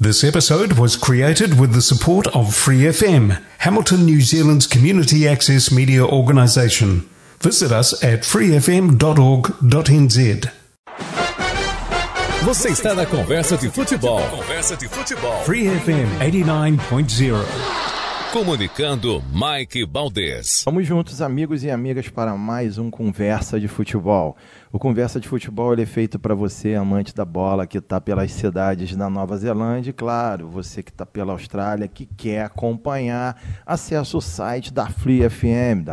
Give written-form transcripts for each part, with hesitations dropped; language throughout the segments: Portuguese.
This episode was created with the support of Free FM, Hamilton, New Zealand's community access media organisation. Visit us at freefm.org.nz. Você está na Conversa de Futebol. Free FM 89.0. Comunicando Mike Baldez. Vamos juntos, amigos e amigas, para mais um Conversa de Futebol. O Conversa de Futebol ele é feito para você, amante da bola, que está pelas cidades da Nova Zelândia. E, claro, você que está pela Austrália, que quer acompanhar, acesse o site da Free FM,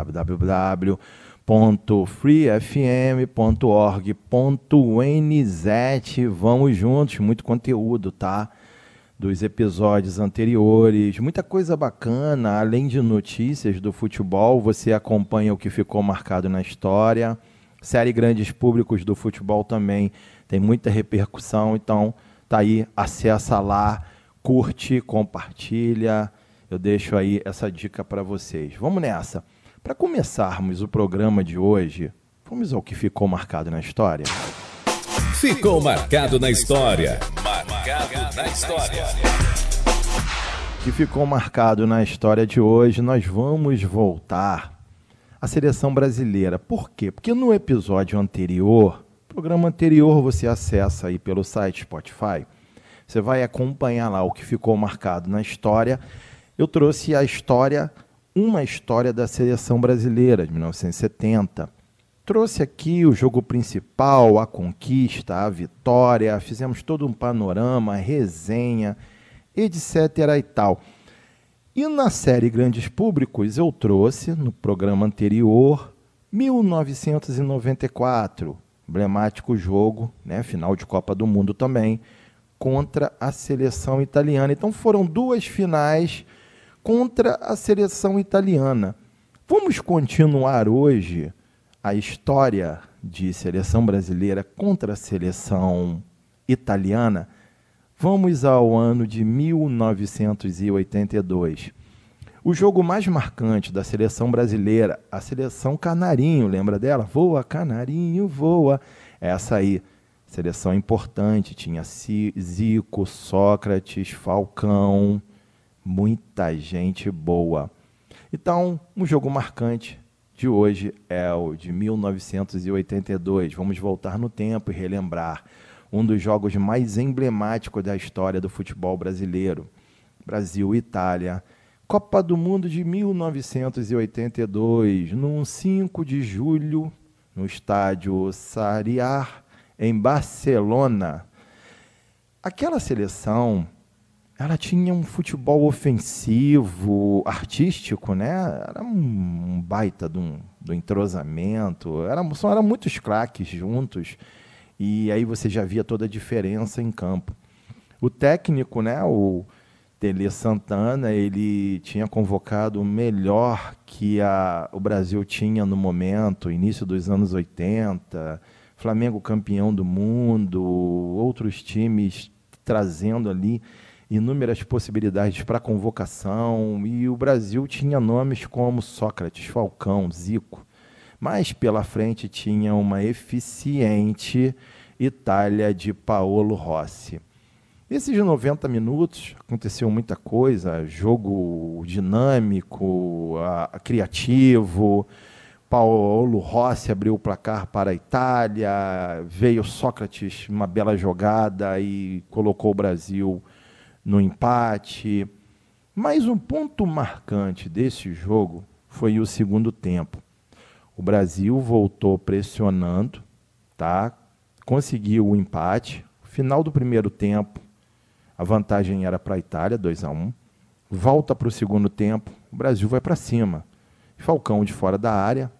www.freefm.org.nz. Vamos juntos, muito conteúdo, tá? Dos episódios anteriores, muita coisa bacana, além de notícias do futebol, você acompanha o que ficou marcado na história, série Grandes Públicos do futebol também, tem muita repercussão, então tá aí, acessa lá, curte, compartilha, eu deixo aí essa dica para vocês. Vamos nessa. Para começarmos o programa de hoje, vamos ao que ficou marcado na história? Ficou marcado na história. Marcado na história. O que ficou marcado na história de hoje, nós vamos voltar à seleção brasileira. Por quê? Porque no episódio anterior, programa anterior, você acessa aí pelo site Spotify, você vai acompanhar lá o que ficou marcado na história. Eu trouxe a história, uma história da seleção brasileira de 1970. Trouxe aqui o jogo principal, a conquista, a vitória, fizemos todo um panorama, resenha, etc. e tal. E na série Grandes Públicos eu trouxe, no programa anterior, 1994, emblemático jogo, né, final de Copa do Mundo também, contra a seleção italiana. Então foram duas finais contra a seleção italiana. Vamos continuar hoje a história de seleção brasileira contra a seleção italiana. Vamos ao ano de 1982. O jogo mais marcante da seleção brasileira, a seleção Canarinho, lembra dela? Voa, Canarinho, voa. Essa aí, seleção importante, tinha Zico, Sócrates, Falcão, muita gente boa. Então, um jogo marcante de hoje é o de 1982. Vamos voltar no tempo e relembrar um dos jogos mais emblemáticos da história do futebol brasileiro. Brasil e Itália, Copa do Mundo de 1982, no 5 de julho, no estádio Sarriá, em Barcelona. Aquela seleção, ela tinha um futebol ofensivo, artístico, né? Era um baita do entrosamento, eram muitos craques juntos, e aí você já via toda a diferença em campo. O técnico, né, o Tele Santana, ele tinha convocado o melhor que o Brasil tinha no momento, início dos anos 80, Flamengo campeão do mundo, outros times trazendo ali inúmeras possibilidades para convocação, e o Brasil tinha nomes como Sócrates, Falcão, Zico, mas pela frente tinha uma eficiente Itália de Paolo Rossi. Esses 90 minutos aconteceu muita coisa, jogo dinâmico, criativo. Paolo Rossi abriu o placar para a Itália, veio Sócrates, uma bela jogada e colocou o Brasil no empate. Mas um ponto marcante desse jogo foi o segundo tempo. O Brasil voltou pressionando, tá? Conseguiu o empate. Final do primeiro tempo, a vantagem era para a Itália, 2-1. Volta para o segundo tempo, o Brasil vai para cima. Falcão de fora da área.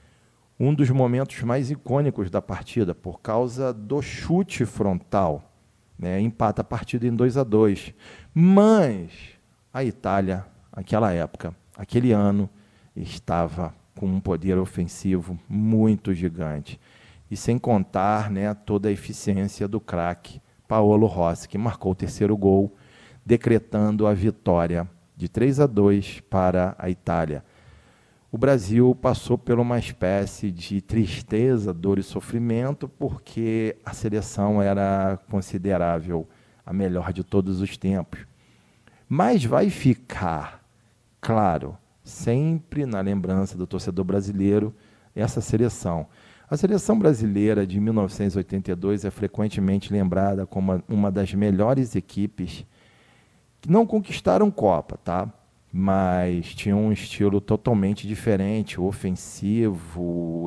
Um dos momentos mais icônicos da partida, por causa do chute frontal, né? Empata a partida em 2-2. Mas a Itália, naquela época, aquele ano, estava com um poder ofensivo muito gigante. E sem contar, né, toda a eficiência do craque Paolo Rossi, que marcou o terceiro gol, decretando a vitória de 3-2 para a Itália. O Brasil passou por uma espécie de tristeza, dor e sofrimento, porque a seleção era considerável a melhor de todos os tempos. Mas vai ficar, claro, sempre na lembrança do torcedor brasileiro, essa seleção. A seleção brasileira de 1982 é frequentemente lembrada como uma das melhores equipes que não conquistaram Copa, tá? Mas tinham um estilo totalmente diferente, ofensivo,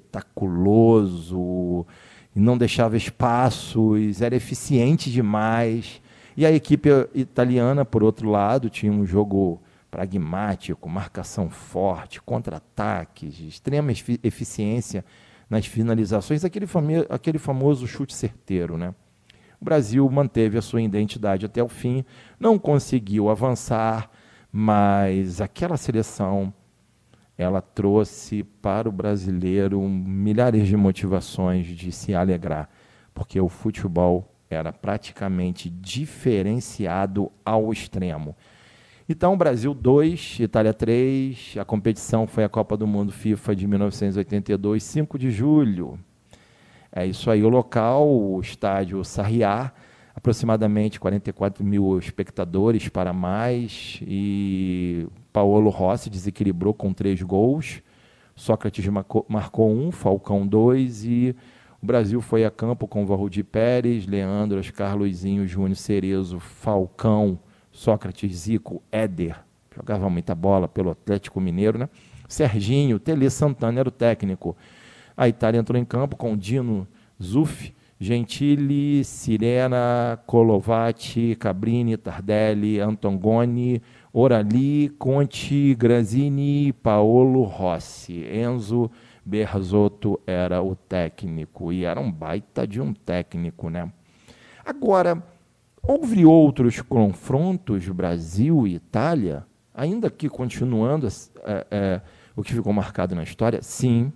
espetaculoso, não deixava espaços, era eficiente demais. E a equipe italiana, por outro lado, tinha um jogo pragmático, marcação forte, contra-ataques, extrema eficiência nas finalizações, aquele famoso chute certeiro, né? O Brasil manteve a sua identidade até o fim, não conseguiu avançar, mas aquela seleção, ela trouxe para o brasileiro milhares de motivações de se alegrar, porque o futebol era praticamente diferenciado ao extremo. Então, Brasil 2, Itália 3, a competição foi a Copa do Mundo FIFA de 1982, 5 de julho. É isso aí, o local, o estádio Sarriá, aproximadamente 44 mil espectadores para mais, e Paolo Rossi desequilibrou com 3 gols, Sócrates marcou 1, Falcão 2, e o Brasil foi a campo com Valdir Pérez, Leandro, Oscar Luizinho, Júnior Cerezo, Falcão, Sócrates, Zico, Éder, jogava muita bola pelo Atlético Mineiro, né? Serginho, Tele Santana era o técnico. A Itália entrou em campo com Dino, Zuff, Gentili, Sirena, Colovati, Cabrini, Tardelli, Antongoni, Orali, Conti, Granzini, Paolo Rossi. Enzo Berzotto era o técnico, e era um baita de um técnico, né? Agora, houve outros confrontos, Brasil e Itália, ainda que continuando o que ficou marcado na história? Sim.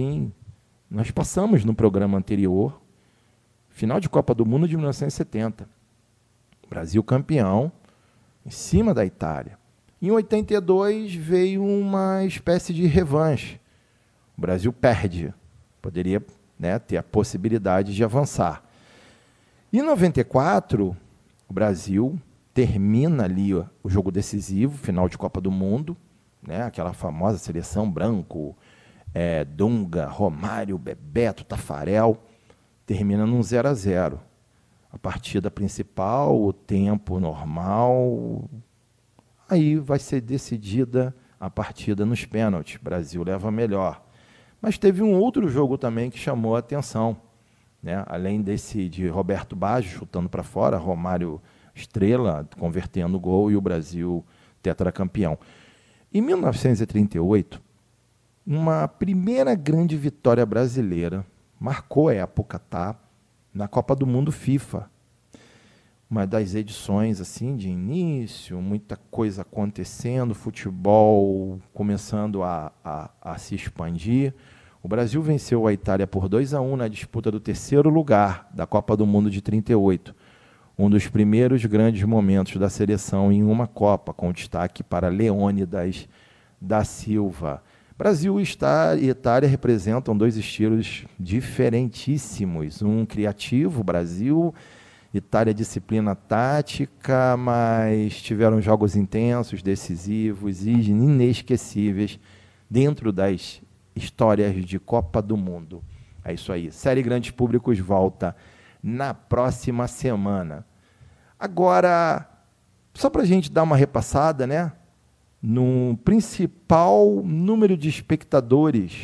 Nós passamos no programa anterior, final de Copa do Mundo de 1970. Brasil campeão, em cima da Itália. Em 82 veio uma espécie de revanche. O Brasil perde, poderia, né, ter a possibilidade de avançar. Em 94, o Brasil termina ali o jogo decisivo, final de Copa do Mundo, né, aquela famosa seleção branco, Dunga, Romário, Bebeto, Tafarel, termina num 0-0. A partida principal, o tempo normal, aí vai ser decidida a partida nos pênaltis. O Brasil leva melhor. Mas teve um outro jogo também que chamou a atenção, né? Além desse de Roberto Baggio chutando para fora, Romário estrela, convertendo o gol, e o Brasil tetracampeão. Em 1938, uma primeira grande vitória brasileira marcou a época, tá? Na Copa do Mundo FIFA. Uma das edições assim de início, muita coisa acontecendo, futebol começando a se expandir. O Brasil venceu a Itália por 2-1 na disputa do terceiro lugar da Copa do Mundo de 38. Um dos primeiros grandes momentos da seleção em uma Copa, com destaque para Leônidas da Silva. Brasil e Itália representam dois estilos diferentíssimos. Um criativo, Brasil, Itália disciplina tática, mas tiveram jogos intensos, decisivos e inesquecíveis dentro das histórias de Copa do Mundo. É isso aí. Série Grandes Públicos volta na próxima semana. Agora, só para a gente dar uma repassada, né? No principal número de espectadores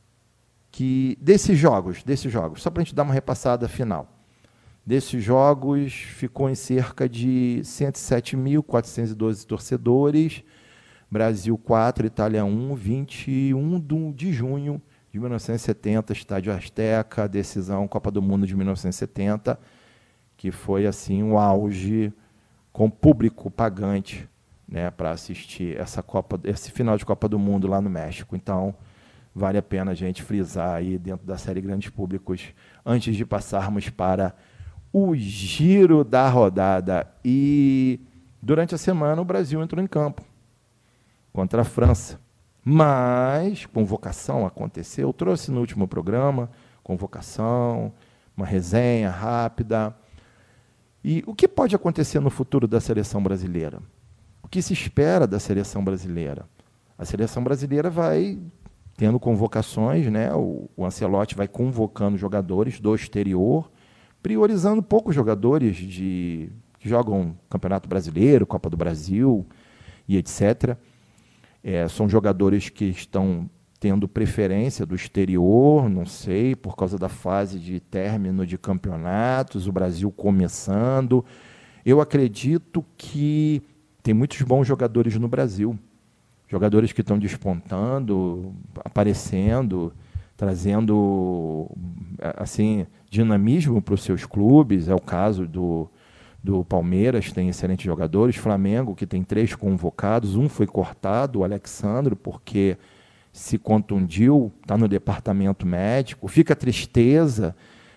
desses jogos, só para a gente dar uma repassada final. Desses jogos, ficou em cerca de 107.412 torcedores, Brasil 4, Itália 1, 21 de junho de 1970, Estádio Azteca, decisão Copa do Mundo de 1970, que foi assim o auge com público pagante, né, para assistir esse final de Copa do Mundo lá no México. Então, vale a pena a gente frisar aí dentro da série Grandes Públicos, antes de passarmos para o giro da rodada. E durante a semana o Brasil entrou em campo contra a França. Mas convocação aconteceu, eu trouxe no último programa, convocação, uma resenha rápida. E o que pode acontecer no futuro da seleção brasileira? O que se espera da seleção brasileira? A seleção brasileira vai tendo convocações, né? O Ancelotti vai convocando jogadores do exterior, priorizando poucos jogadores que jogam Campeonato Brasileiro, Copa do Brasil e etc. São jogadores que estão tendo preferência do exterior, não sei, por causa da fase de término de campeonatos, o Brasil começando. Eu acredito que tem muitos bons jogadores no Brasil, jogadores que estão despontando, aparecendo, trazendo assim, dinamismo para os seus clubes. É o caso do Palmeiras, tem excelentes jogadores. Flamengo, que tem 3 convocados, um foi cortado, o Alexandre, porque se contundiu, está no departamento médico. Fica tristeza,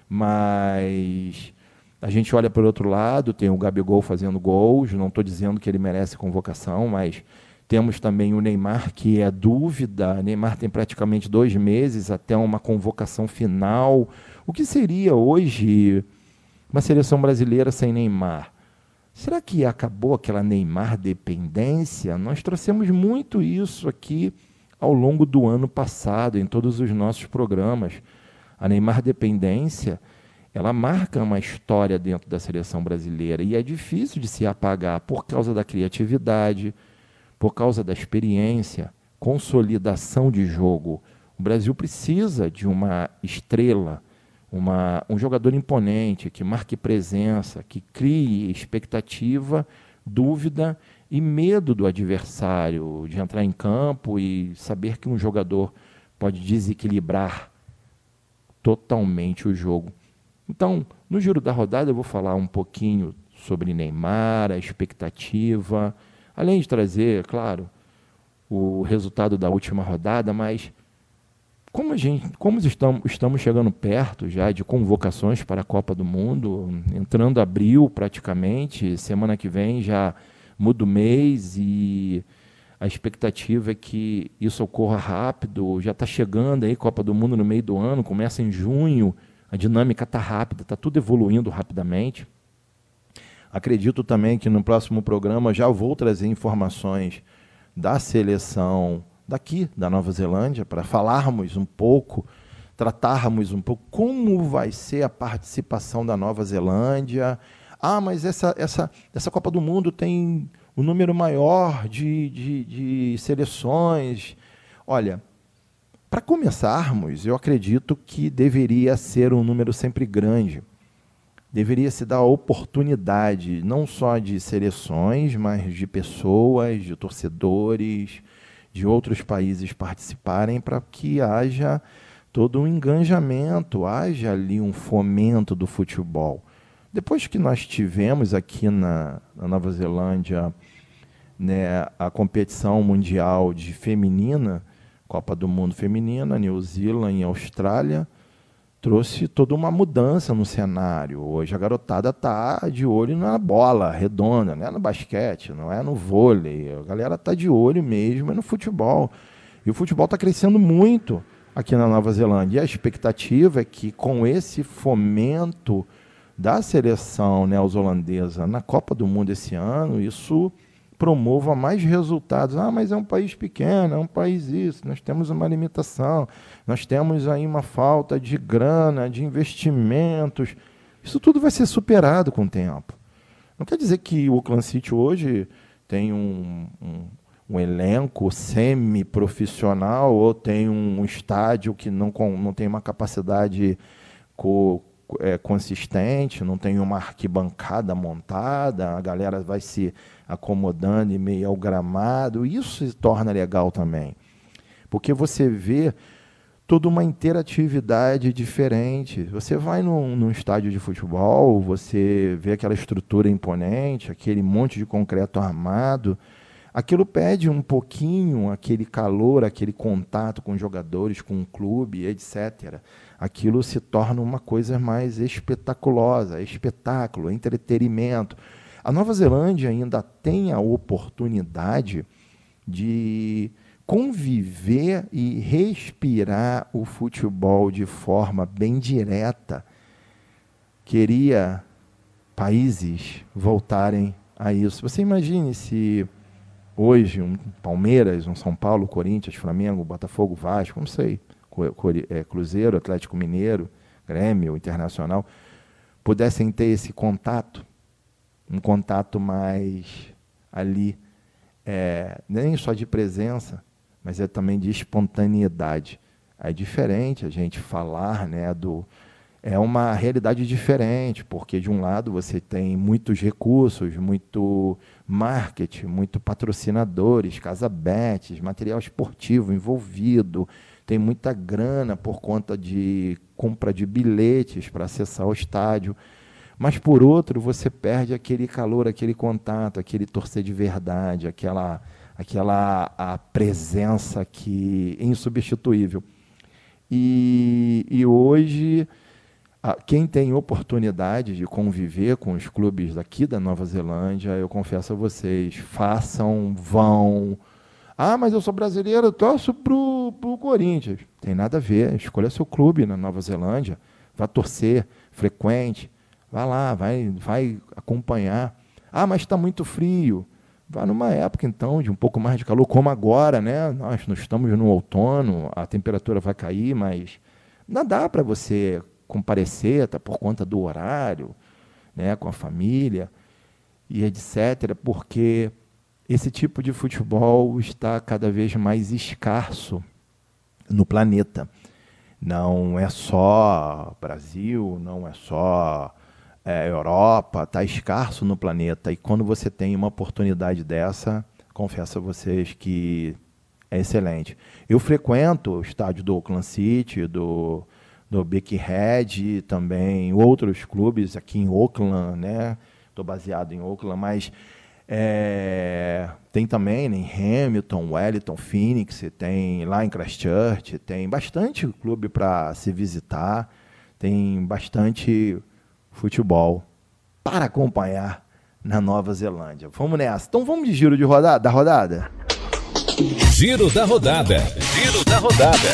mas a gente olha para o outro lado, tem o Gabigol fazendo gols, não estou dizendo que ele merece convocação, mas temos também o Neymar, que é dúvida. O Neymar tem praticamente 2 meses até uma convocação final. O que seria hoje uma seleção brasileira sem Neymar? Será que acabou aquela Neymar dependência? Nós trouxemos muito isso aqui ao longo do ano passado, em todos os nossos programas. A Neymar dependência, ela marca uma história dentro da seleção brasileira e é difícil de se apagar por causa da criatividade, por causa da experiência, consolidação de jogo. O Brasil precisa de uma estrela, um jogador imponente, que marque presença, que crie expectativa, dúvida e medo do adversário, de entrar em campo e saber que um jogador pode desequilibrar totalmente o jogo. Então, no giro da rodada, eu vou falar um pouquinho sobre Neymar, a expectativa, além de trazer, claro, o resultado da última rodada, mas como estamos chegando perto já de convocações para a Copa do Mundo, entrando abril praticamente, semana que vem já muda o mês e a expectativa é que isso ocorra rápido. Já está chegando aí Copa do Mundo no meio do ano, começa em junho, a dinâmica está rápida, está tudo evoluindo rapidamente. Acredito também que no próximo programa já vou trazer informações da seleção daqui, da Nova Zelândia, para falarmos um pouco, tratarmos um pouco como vai ser a participação da Nova Zelândia. Mas essa Copa do Mundo tem um número maior de seleções. Olha, para começarmos, eu acredito que deveria ser um número sempre grande. Deveria se dar a oportunidade, não só de seleções, mas de pessoas, de torcedores, de outros países participarem, para que haja todo um engajamento, haja ali um fomento do futebol. Depois que nós tivemos aqui na Nova Zelândia, né, a competição mundial de feminina, Copa do Mundo feminina, New Zealand e Austrália, trouxe toda uma mudança no cenário. Hoje a garotada está de olho na bola redonda, não é no basquete, não é no vôlei. A galera está de olho mesmo no futebol. E o futebol está crescendo muito aqui na Nova Zelândia. E a expectativa é que com esse fomento da seleção neozelandesa na Copa do Mundo esse ano, isso promova mais resultados. Mas é um país pequeno, é um país isso, nós temos uma limitação, nós temos aí uma falta de grana, de investimentos. Isso tudo vai ser superado com o tempo. Não quer dizer que o Auckland City hoje tem um elenco semi-profissional ou tem um estádio que não tem uma capacidade consistente, não tem uma arquibancada montada, a galera vai se acomodando em meio ao gramado. Isso se torna legal também, porque você vê toda uma interatividade diferente. Você vai num estádio de futebol, você vê aquela estrutura imponente, aquele monte de concreto armado, aquilo pede um pouquinho, aquele calor, aquele contato com os jogadores, com o clube, etc. Aquilo se torna uma coisa mais espetaculosa, espetáculo, entretenimento. A Nova Zelândia ainda tem a oportunidade de conviver e respirar o futebol de forma bem direta. Queria países voltarem a isso. Você imagine se hoje um Palmeiras, um São Paulo, Corinthians, Flamengo, Botafogo, Vasco, não sei, Cruzeiro, Atlético Mineiro, Grêmio, Internacional, pudessem ter esse contato, um contato mais ali, nem só de presença, mas também de espontaneidade. É diferente a gente falar, né, é uma realidade diferente, porque de um lado você tem muitos recursos, muito marketing, muito patrocinadores, Casabets, material esportivo envolvido, tem muita grana por conta de compra de bilhetes para acessar o estádio, mas por outro você perde aquele calor, aquele contato, aquele torcer de verdade, aquela a presença insubstituível. E hoje, quem tem oportunidade de conviver com os clubes daqui da Nova Zelândia, eu confesso a vocês, façam, vão. Ah, mas eu sou brasileiro, eu torço pro Corinthians. Tem nada a ver, escolha seu clube na Nova Zelândia, vá torcer, frequente, vá lá, vai acompanhar. Ah, mas está muito frio. Vá numa época, então, de um pouco mais de calor, como agora, né? Nós estamos no outono, a temperatura vai cair, mas não dá para você comparecer, tá, por conta do horário, né, com a família e etc., porque esse tipo de futebol está cada vez mais escasso no planeta. Não é só Brasil, não é só Europa, está escasso no planeta. E quando você tem uma oportunidade dessa, confesso a vocês que é excelente. Eu frequento o estádio do Auckland City, do Birkenhead, também outros clubes aqui em Auckland, né? Estou baseado em Auckland, mas tem também, né, em Hamilton, Wellington, Phoenix, tem lá em Christchurch, tem bastante clube para se visitar, tem bastante futebol para acompanhar na Nova Zelândia. Vamos nessa. Então vamos de giro da rodada? Giro da rodada. Giro da rodada.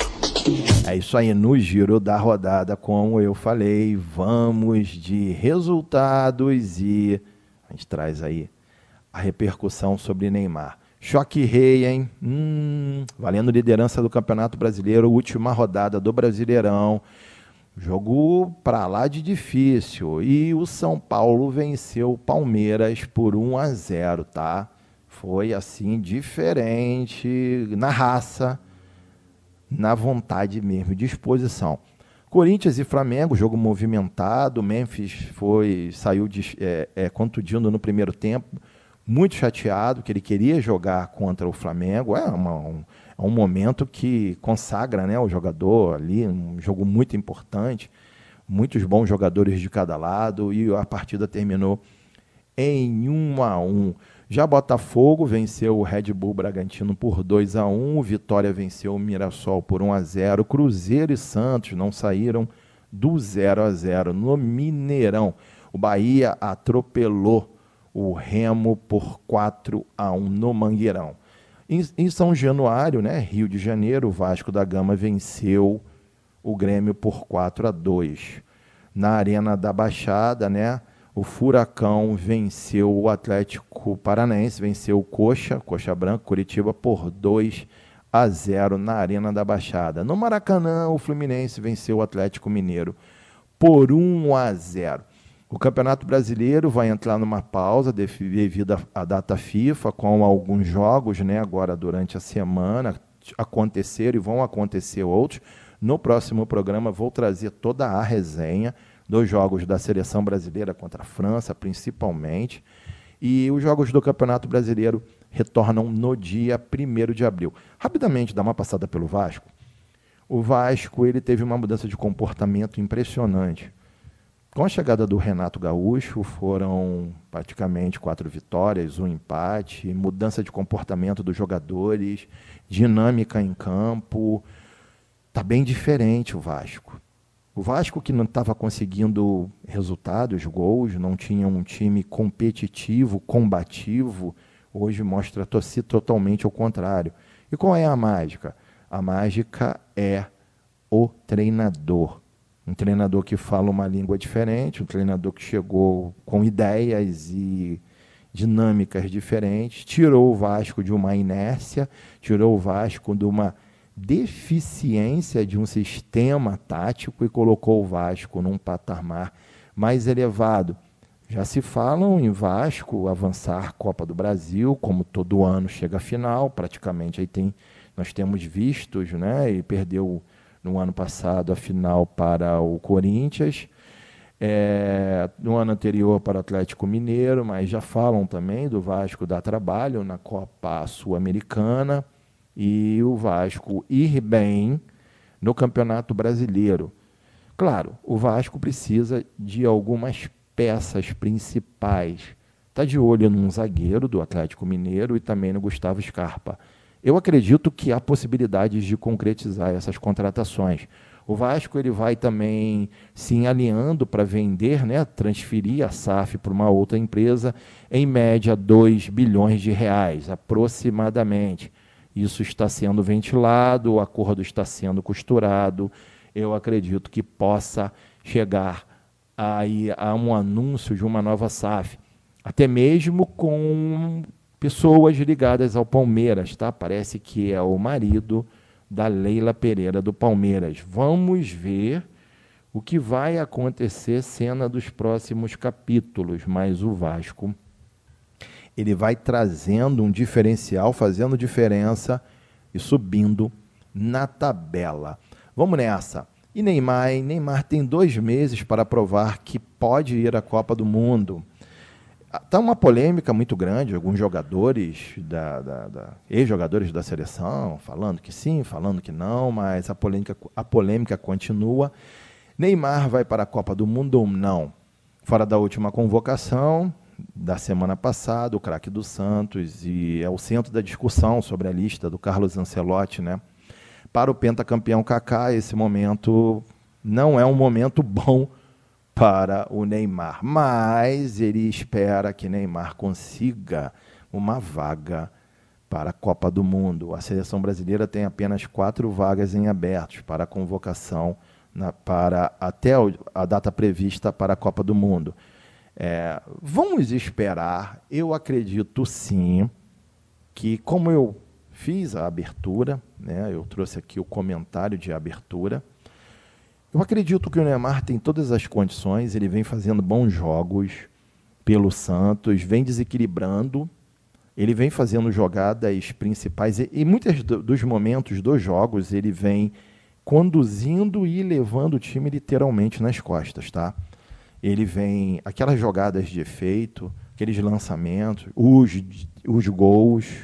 É isso aí, no giro da rodada, como eu falei, vamos de resultados e a gente traz aí a repercussão sobre Neymar. Choque rei, hein? Valendo liderança do Campeonato Brasileiro, última rodada do Brasileirão. Jogo para lá de difícil. E o São Paulo venceu o Palmeiras por 1-0, tá? Foi assim, diferente, na raça, na vontade mesmo, disposição. Corinthians e Flamengo, jogo movimentado. Memphis saiu contundindo no primeiro tempo, muito chateado, que ele queria jogar contra o Flamengo. É um momento que consagra, né, o jogador ali, um jogo muito importante, muitos bons jogadores de cada lado, e a partida terminou em 1-1. Já Botafogo venceu o Red Bull Bragantino por 2-1, Vitória venceu o Mirassol por 1-0, Cruzeiro e Santos não saíram do 0-0 no Mineirão. O Bahia atropelou o Remo por 4-1 no Mangueirão. Em São Januário, né, Rio de Janeiro, o Vasco da Gama venceu o Grêmio por 4-2. Na Arena da Baixada, né, o Furacão venceu o Atlético Paranaense, venceu o Coxa Branco, Curitiba, por 2-0 na Arena da Baixada. No Maracanã, o Fluminense venceu o Atlético Mineiro por 1-0. O Campeonato Brasileiro vai entrar numa pausa devido à data FIFA, com alguns jogos, né, agora durante a semana aconteceram e vão acontecer outros. No próximo programa vou trazer toda a resenha dos jogos da Seleção Brasileira contra a França, principalmente. E os jogos do Campeonato Brasileiro retornam no dia 1º de abril. Rapidamente, dar uma passada pelo Vasco. O Vasco ele teve uma mudança de comportamento impressionante. Com a chegada do Renato Gaúcho, foram praticamente 4 vitórias, 1 empate, mudança de comportamento dos jogadores, dinâmica em campo. Está bem diferente o Vasco. O Vasco, que não estava conseguindo resultados, gols, não tinha um time competitivo, combativo, hoje mostra-se totalmente ao contrário. E qual é a mágica? A mágica é o treinador. Um treinador que fala uma língua diferente, um treinador que chegou com ideias e dinâmicas diferentes, tirou o Vasco de uma inércia, tirou o Vasco de uma deficiência de um sistema tático e colocou o Vasco num patamar mais elevado. Já se falam em Vasco avançar Copa do Brasil, como todo ano chega a final, praticamente aí nós temos vistos, né, e perdeu no ano passado a final para o Corinthians, no ano anterior para o Atlético Mineiro, mas já falam também do Vasco dar trabalho na Copa Sul-Americana e o Vasco ir bem no Campeonato Brasileiro. Claro, o Vasco precisa de algumas peças principais. Está de olho num zagueiro do Atlético Mineiro e também no Gustavo Scarpa. Eu acredito que há possibilidades de concretizar essas contratações. O Vasco ele vai também se alinhando para vender, né, transferir a SAF para uma outra empresa, em média 2 bilhões de reais, aproximadamente. Isso está sendo ventilado, o acordo está sendo costurado. Eu acredito que possa chegar aí a um anúncio de uma nova SAF, até mesmo com pessoas ligadas ao Palmeiras, tá? Parece que é o marido da Leila Pereira do Palmeiras. Vamos ver o que vai acontecer cena dos próximos capítulos, mas o Vasco ele vai trazendo um diferencial, fazendo diferença e subindo na tabela. Vamos nessa. E Neymar, hein? Neymar tem 2 meses para provar que pode ir à Copa do Mundo. Está uma polêmica muito grande, alguns jogadores, ex-jogadores da seleção, falando que sim, falando que não, mas a polêmica continua. Neymar vai para a Copa do Mundo ou não? Fora da última convocação, da semana passada, o craque do Santos, e é o centro da discussão sobre a lista do Carlos Ancelotti, né? Para o pentacampeão Kaká, esse momento não é um momento bom para o Neymar, mas ele espera que Neymar consiga uma vaga para a Copa do Mundo. A seleção brasileira tem apenas 4 vagas em abertos para a convocação para até a data prevista para a Copa do Mundo. Vamos esperar. Eu acredito sim que, como eu fiz a abertura, né, eu trouxe aqui o comentário de abertura, eu acredito que o Neymar tem todas as condições, ele vem fazendo bons jogos pelo Santos, vem desequilibrando, ele vem fazendo jogadas principais e muitos dos momentos dos jogos ele vem conduzindo e levando o time literalmente nas costas, tá? Ele vem, aquelas jogadas de efeito, aqueles lançamentos, os gols,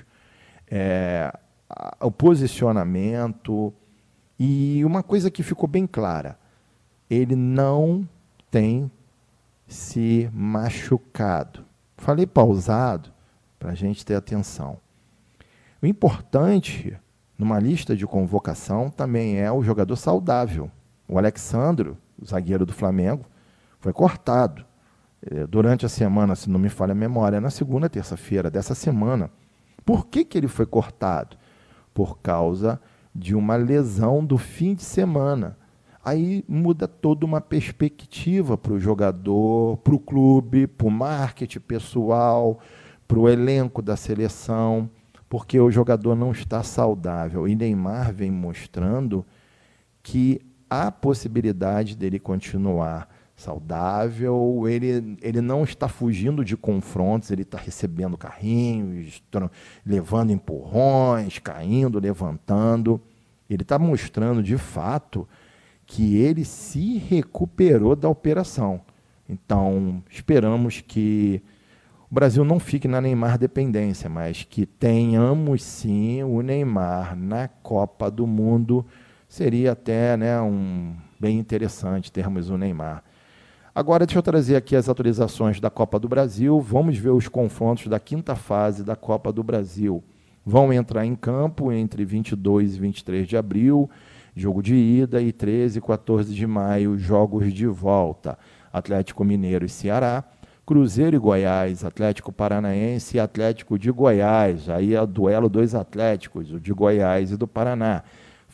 o posicionamento. E uma coisa que ficou bem clara, ele não tem se machucado. Falei pausado para a gente ter atenção. O importante numa lista de convocação também é o jogador saudável. O Alexandro, o zagueiro do Flamengo, foi cortado durante a semana, se não me falha a memória, na segunda, terça-feira dessa semana. Por que ele foi cortado? Por causa de uma lesão do fim de semana. Aí muda toda uma perspectiva para o jogador, para o clube, para o marketing pessoal, para o elenco da seleção, porque o jogador não está saudável. E Neymar vem mostrando que há possibilidade dele continuar saudável, ele não está fugindo de confrontos, ele está recebendo carrinhos, levando empurrões, caindo, levantando. Ele está mostrando, de fato, que ele se recuperou da operação. Então, esperamos que o Brasil não fique na Neymar dependência, mas que tenhamos, sim, o Neymar na Copa do Mundo. Seria até, né, bem interessante termos o Neymar. Agora, deixa eu trazer aqui as atualizações da Copa do Brasil. Vamos ver os confrontos da 5ª fase da Copa do Brasil. Vão entrar em campo entre 22 e 23 de abril, jogo de ida, e 13 e 14 de maio, jogos de volta. Atlético Mineiro e Ceará, Cruzeiro e Goiás, Atlético Paranaense e Atlético de Goiás. Aí é o duelo dos Atléticos, o de Goiás e do Paraná.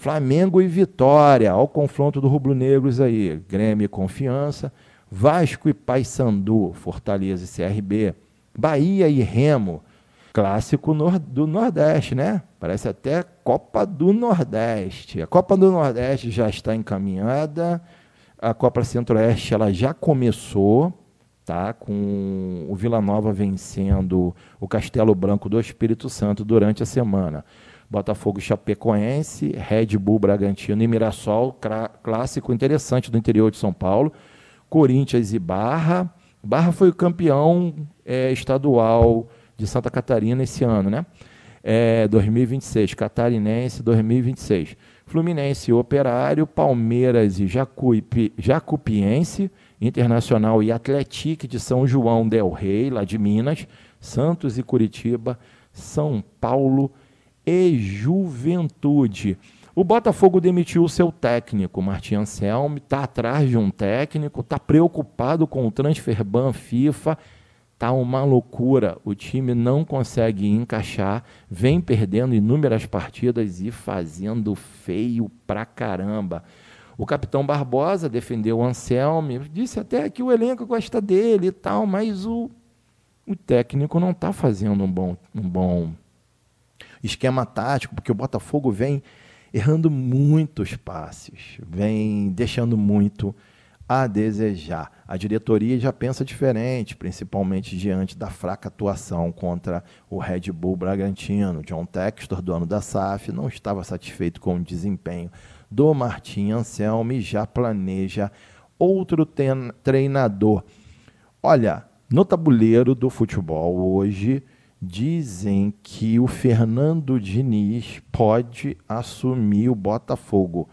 Flamengo e Vitória, ao confronto do Rubro-Negros aí, Grêmio e Confiança, Vasco e Paysandu, Fortaleza e CRB, Bahia e Remo, clássico do Nordeste, né? Parece até Copa do Nordeste. A Copa do Nordeste já está encaminhada, a Copa Centro-Oeste ela já começou, tá? Com o Vila Nova vencendo o Castelo Branco do Espírito Santo durante a semana. Botafogo e Chapecoense, Red Bull Bragantino e Mirassol, clássico interessante do interior de São Paulo. Corinthians e Barra. Barra foi o campeão estadual de Santa Catarina esse ano, né? 2026, Catarinense 2026. Fluminense e Operário, Palmeiras e Jacupiense, Internacional e Atlético de São João del Rei, lá de Minas, Santos e Curitiba, São Paulo e Juventude. O Botafogo demitiu o seu técnico, Martim Anselmi, está atrás de um técnico, está preocupado com o transfer ban FIFA, está uma loucura, o time não consegue encaixar, vem perdendo inúmeras partidas e fazendo feio pra caramba. O capitão Barbosa defendeu o Anselmi, disse até que o elenco gosta dele e tal, mas o técnico não está fazendo um bom esquema tático, porque o Botafogo vem errando muitos passes, vem deixando muito a desejar. A diretoria já pensa diferente, principalmente diante da fraca atuação contra o Red Bull Bragantino. John Textor, dono da SAF, não estava satisfeito com o desempenho do Martim Anselmi e já planeja outro treinador. Olha, no tabuleiro do futebol hoje, dizem que o Fernando Diniz pode assumir o Botafogo.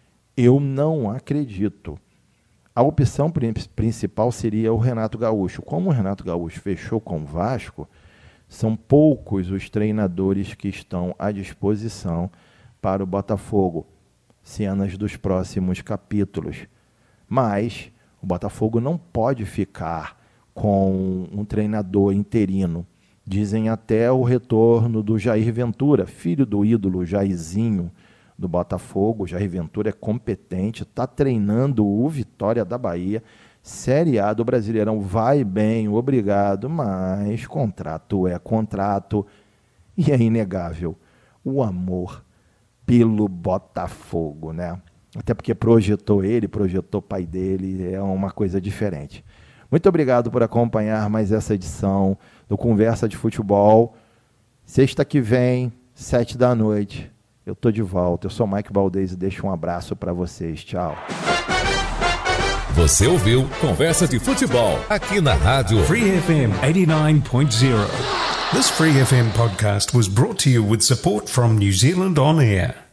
Eu não acredito. A opção principal seria o Renato Gaúcho. Como o Renato Gaúcho fechou com o Vasco, são poucos os treinadores que estão à disposição para o Botafogo, cenas dos próximos capítulos. Mas o Botafogo não pode ficar com um treinador interino. Dizem até o retorno do Jair Ventura, filho do ídolo Jairzinho do Botafogo. Jair Ventura é competente, está treinando o Vitória da Bahia. Série A do Brasileirão vai bem, obrigado, mas contrato é contrato. E é inegável o amor pelo Botafogo, né? Até porque projetou ele, projetou o pai dele, é uma coisa diferente. Muito obrigado por acompanhar mais essa edição do Conversa de Futebol. Sexta que vem, 19h, eu estou de volta. Eu sou Mike Valdez e deixo um abraço para vocês. Tchau. Você ouviu Conversa de Futebol aqui na rádio Free FM 89.0. This Free FM podcast was brought to you with support from New Zealand On Air.